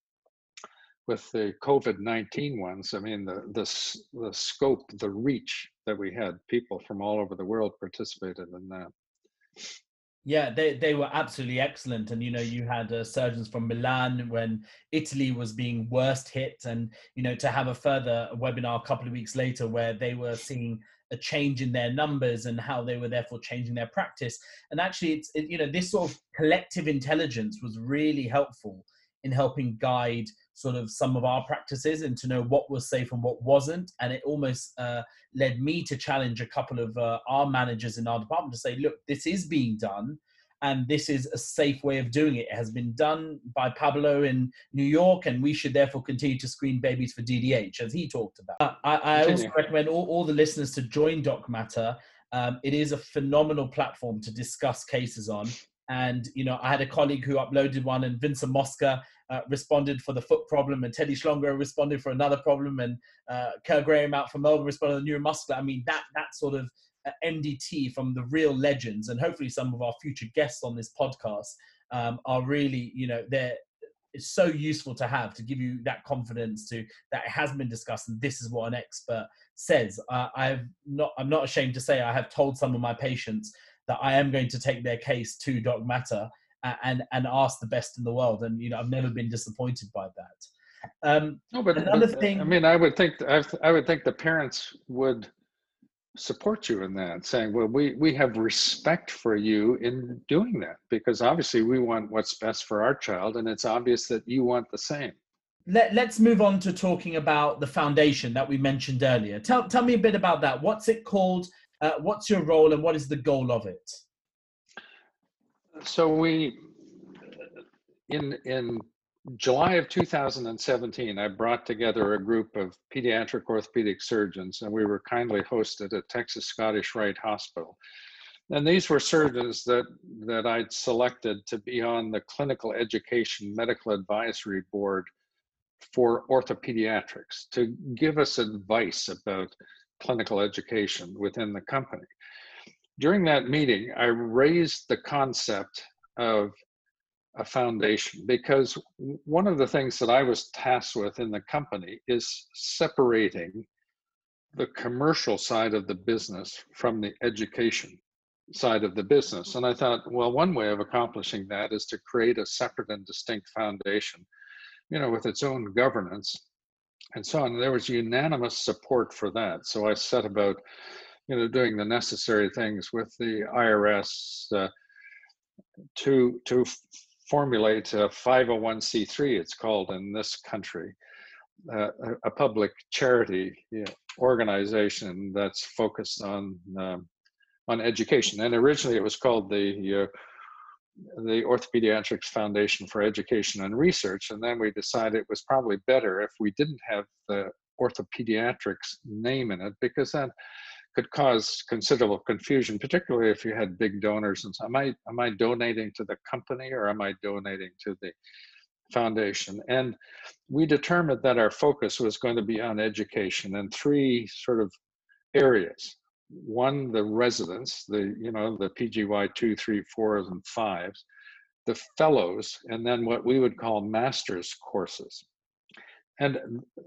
with the COVID-19 ones. I mean, the scope, the reach that we had, people from all over the world participated in that. Yeah, they were absolutely excellent. And, you had surgeons from Milan when Italy was being worst hit, and, to have a further webinar a couple of weeks later where they were seeing a change in their numbers and how they were therefore changing their practice. And actually, this sort of collective intelligence was really helpful in helping guide sort of some of our practices and to know what was safe and what wasn't. And it almost led me to challenge a couple of our managers in our department to say, look, this is being done, and this is a safe way of doing it. It has been done by Pablo in New York, and we should therefore continue to screen babies for DDH, as he talked about. I also recommend all the listeners to join Doc Matter. It is a phenomenal platform to discuss cases on. And, I had a colleague who uploaded one, and Vincent Mosca responded for the foot problem, and Teddy Schlonga responded for another problem, and Kerr Graham out from Melbourne responded to the neuromuscular. I mean, that sort of MDT from the real legends, and hopefully some of our future guests on this podcast are really, it's so useful to have, to give you that confidence that it has been discussed and this is what an expert says. I'm not ashamed to say I have told some of my patients that I am going to take their case to Doc Matter and ask the best in the world. And, I've never been disappointed by that. No, but another thing, I mean, I would think the parents would support you in that, saying, well, we have respect for you in doing that, because obviously we want what's best for our child, and it's obvious that you want the same. Let's move on to talking about the foundation that we mentioned earlier. Tell me a bit about that. What's it called? What's your role, and what is the goal of it? So we, in July of 2017, I brought together a group of pediatric orthopedic surgeons, and we were kindly hosted at Texas Scottish Rite Hospital. And these were surgeons that I'd selected to be on the Clinical Education Medical Advisory Board for orthopediatrics, to give us advice about clinical education within the company. During that meeting, I raised the concept of a foundation, because one of the things that I was tasked with in the company is separating the commercial side of the business from the education side of the business. And I thought, well, one way of accomplishing that is to create a separate and distinct foundation, with its own governance and so on. There was unanimous support for that. So I set about, doing the necessary things with the IRS to formulate a 501c3, it's called in this country, a public charity organization that's focused on education. And originally it was called the Orthopediatrics Foundation for Education and Research. And then we decided it was probably better if we didn't have the orthopediatrics name in it, because that could cause considerable confusion, particularly if you had big donors. And so am I donating to the company, or am I donating to the foundation? And we determined that our focus was going to be on education in three sort of areas. One, the residents, the PGY 2, 3, 4s, and 5s, the fellows, and then what we would call master's courses. And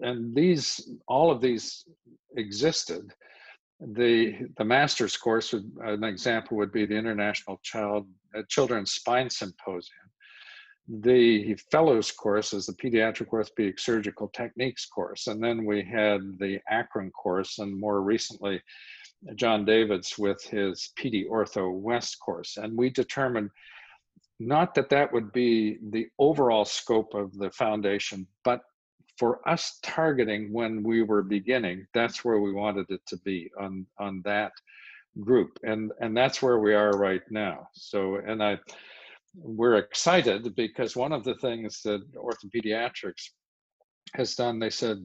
all of these existed. The master's course, an example would be the International Children's Spine Symposium. The fellows course is the Pediatric Orthopedic Surgical Techniques course. And then we had the Akron course, and more recently, John Davids with his PD Ortho West course. And we determined not that would be the overall scope of the foundation, but for us targeting when we were beginning, that's where we wanted it to be, on that group. And that's where we are right now. So, we're excited because one of the things that Orthopediatrics has done, they said,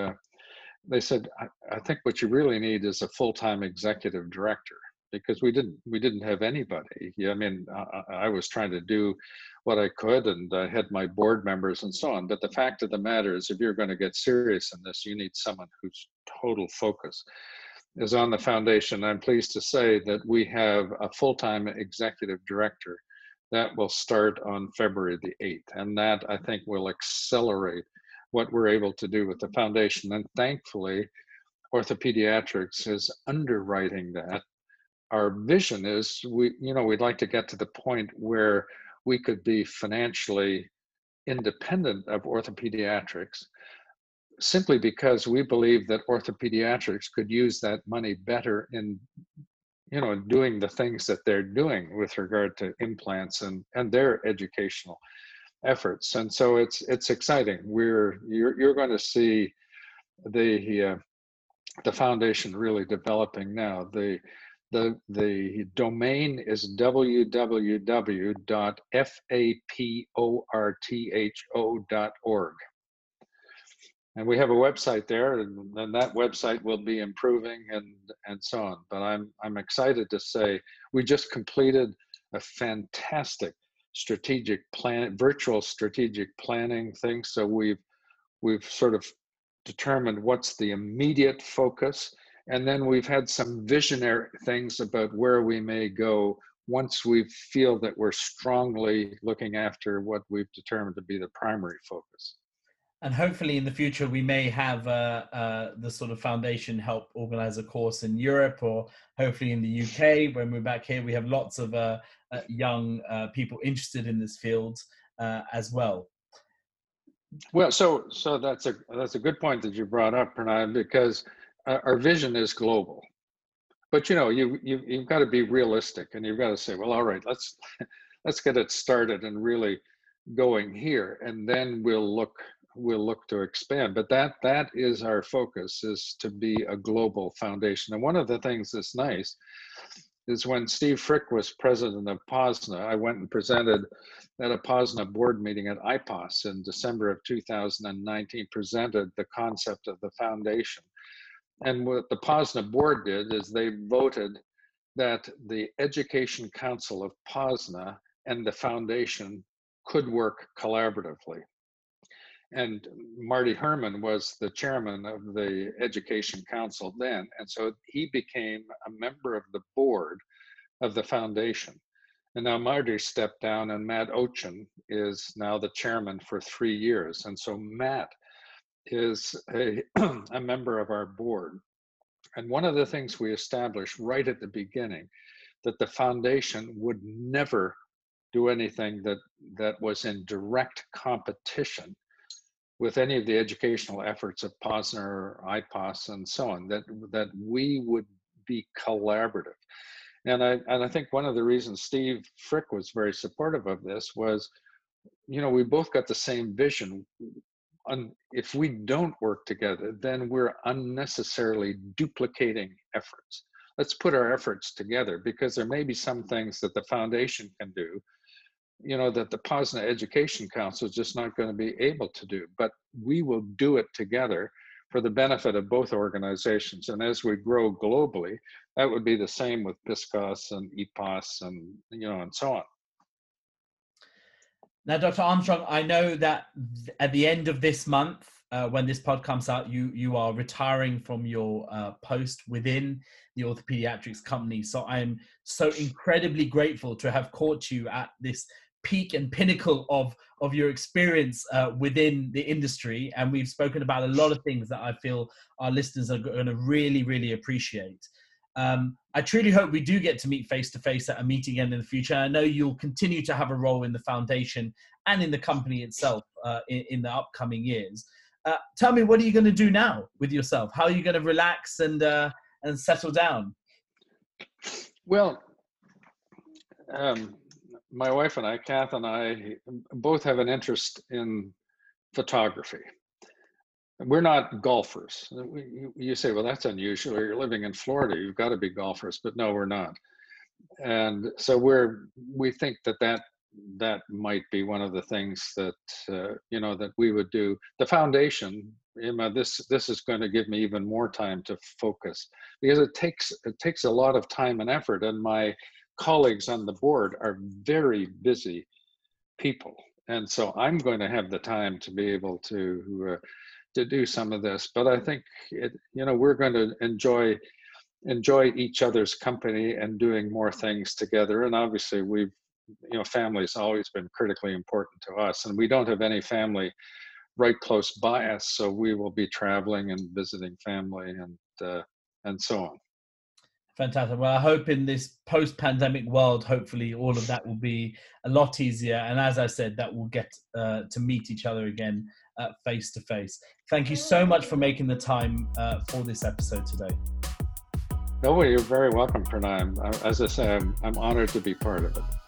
I think what you really need is a full-time executive director, because we didn't have anybody. I mean, I was trying to do what I could, and I had my board members and so on. But the fact of the matter is, if you're going to get serious in this, you need someone whose total focus is on the foundation. I'm pleased to say that we have a full-time executive director that will start on February the 8th. And that, I think, will accelerate what we're able to do with the foundation. And thankfully, Orthopediatrics is underwriting that. Our vision is, we'd like to get to the point where we could be financially independent of orthopediatrics, simply because we believe that orthopediatrics could use that money better in doing the things that they're doing with regard to implants and their educational efforts. And so it's exciting. You're going to see the foundation really developing now. The domain is www.faportho.org. And we have a website there, and that website will be improving and so on. But I'm excited to say we just completed a fantastic virtual strategic planning thing. So we've sort of determined what's the immediate focus, and then we've had some visionary things about where we may go once we feel that we're strongly looking after what we've determined to be the primary focus. And hopefully in the future, we may have the sort of foundation help organize a course in Europe, or hopefully in the UK. When we're back here, we have lots of young people interested in this field as well. Well, so that's a good point that you brought up, Pranay, because our vision is global. But you've got to be realistic, and you've got to say, well, all right, let's get it started and really going here, and then we'll look to expand. But that is our focus, is to be a global foundation. And one of the things that's nice is when Steve Frick was president of POSNA, I went and presented at a POSNA board meeting at IPOS in December of 2019, presented the concept of the foundation. And what the POSNA board did is they voted that the Education Council of Poznan and the foundation could work collaboratively. And Marty Herman was the chairman of the Education Council then. And so he became a member of the board of the foundation. And now Marty stepped down, and Matt Ochin is now the chairman for 3 years. And so Matt is a member of our board. And one of the things we established right at the beginning, that the foundation would never do anything that was in direct competition with any of the educational efforts of Poznan or IPOS and so on, that we would be collaborative. And I think one of the reasons Steve Frick was very supportive of this was, we both got the same vision. If we don't work together, then we're unnecessarily duplicating efforts. Let's put our efforts together, because there may be some things that the foundation can do, that the Poznan Education Council is just not going to be able to do, but we will do it together for the benefit of both organizations. And as we grow globally, that would be the same with PSCOS and IPOS and, and so on. Now, Dr. Armstrong, I know that at the end of this month, when this pod comes out, you are retiring from your post within the orthopediatrics company. So I'm so incredibly grateful to have caught you at this peak and pinnacle of your experience within the industry. And we've spoken about a lot of things that I feel our listeners are going to really, really appreciate. I truly hope we do get to meet face-to-face at a meeting again in the future. I know you'll continue to have a role in the foundation and in the company itself in the upcoming years. Tell me, what are you going to do now with yourself? How are you going to relax and settle down? Well, my wife and I, Kath and I, both have an interest in photography. We're not golfers. You say, well, that's unusual. You're living in Florida. You've got to be golfers. But no, we're not. And so we think that might be one of the things that that we would do. The foundation, this is going to give me even more time to focus, because it takes a lot of time and effort. And my colleagues on the board are very busy people, and so I'm going to have the time to be able to do some of this. But I think we're going to enjoy each other's company and doing more things together. And obviously family's always been critically important to us, and we don't have any family right close by us, so we will be traveling and visiting family and so on. Fantastic. Well, I hope in this post-pandemic world, hopefully all of that will be a lot easier. And as I said, that we'll get to meet each other again face to face. Thank you so much for making the time for this episode today. No, you're very welcome, Pranay. As I say, I'm honored to be part of it.